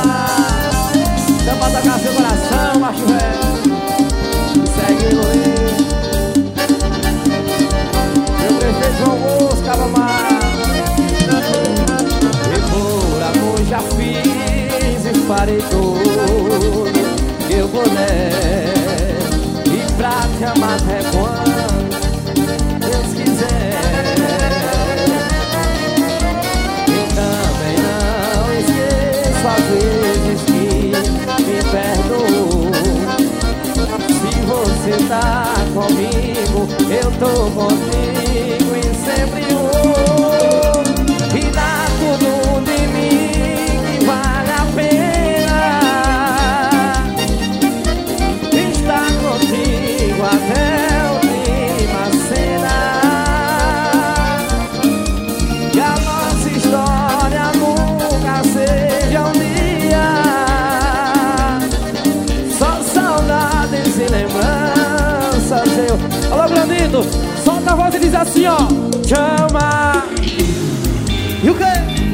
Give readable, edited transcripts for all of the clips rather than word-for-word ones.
Dá pra tocar seu coração, macho velho. Segue no livro. Meu prefeito João Bosco, Abamar. E por amor já fiz e farei tudo que eu puder. E pra te amar até quando Deus quiser. E também não esqueço às vezes que me perdoo. Se você tá comigo, eu tô contigo e sempre vou. E dá tudo de mim que vale a pena estar contigo até a última cena. Que a nossa história nunca seja um dia só saudades e lembranças. Alô, Brandito, solta a voz e diz assim, ó: chama. E o quê?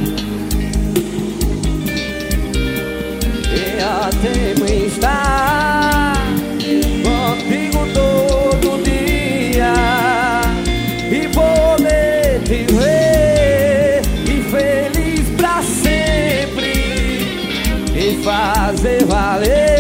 E a tempo estar contigo todo dia e poder te ver e feliz pra sempre e fazer valer